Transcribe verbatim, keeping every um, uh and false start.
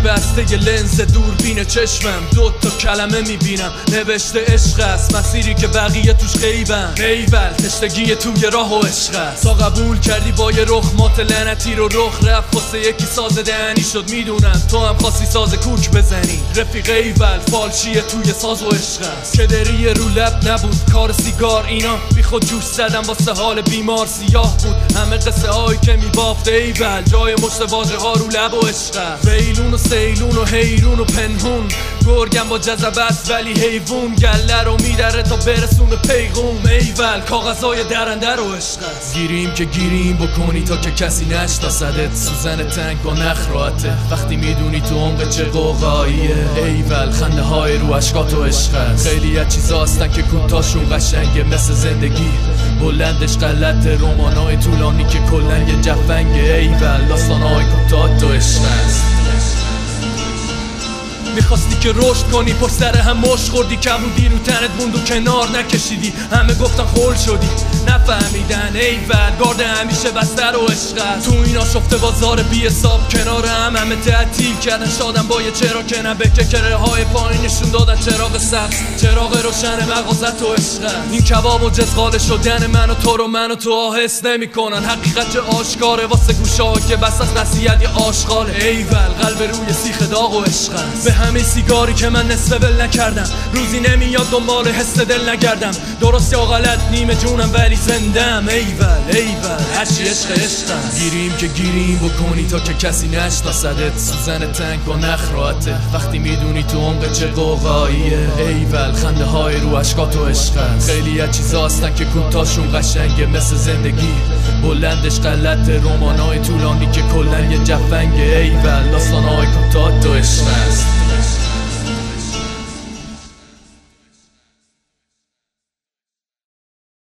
بسته لنز دوربین چشمم دو تا کلمه میبینم نوشته عشق است، مسیری که بقیه توش غیبن. ایول تشنگی توی راه و عشق است. تا قبول کردی با یه رخ مات لعنتی رو رخ رفت واسه یکی ساز دهنی شد. میدونم تو هم خواستی ساز کوک بزنی رفیق. ایول فالشیه توی ساز و عشق است. کدری رو لب نبود کار سیگار، اینا بی خود جوش زدم واسه حال بیمار. سیاه بود همه قصه هایی که میبافت. ایول جای مشت واژه ها رو لب و عشق است. ویلون و سیلون و حیرون و پنهون، گرگم با جذبت ولی حیوون، گله رو میدره تا برسونه پیغوم. ایول کاغذهای درنده رو عشق است. گیریم که گیریم بکنی تا که کسی نشناسدت. سوزن تنگ با نخ راحته وقتی میدونی تو عمق چه قوقاییه. ایول خنده های رو اشکات و عشق است. خیلی از چیزا هستن که کوتاهشون قشنگه مثل زندگی، بلندش غلطه. رمانای طولانی که کلن یه جفنگه. ایول داستانهای کوتاه تو عشق است. میخواستی که رشد کنی پشت سر هم مشت خوردی، کبودی رو تنت موند و کنار نکشیدی. همه گفتن خول شدی نفهمیدن. ایول گارد همیشه بستر و عشق. تو این آشفته بازار بی حساب کنار هم همه تعطیل کردن شادم با یه چرا که نه به کره های پایین نشون دادن چراغ سبز چراغ روشن مغازت و عشق. این کباب و جزغال شدن من و تو رو من و تو آهست نمی کنن. حقیقت چه آشکاره واسه گوشه ها که بس از نصیحت یه آشغاله. ایول قلب روی سیخ داغ و عشق. به همه سیگاری که من نصف ول نکردم، روزی نمیاد دنبال حس دل نگردم. درست یا غلط نیمه جونم ولی زندم. ایول ایول هرچی عشق عشق. گیریم که گیریم بکنی تا که کسی نشناسدت. سوزن تنگ با نخ راحته وقتی میدونی تو عمق چه قوقاییه. ایول خنده های رو اشکات و عشق. خیلی از چیزا هستن که کوتاهشون قشنگه مثل زندگی، بلندش غلطه. رمانای طولانی که کلن یه جفنگه. ایول داستانهای کوتاه تو عشق است.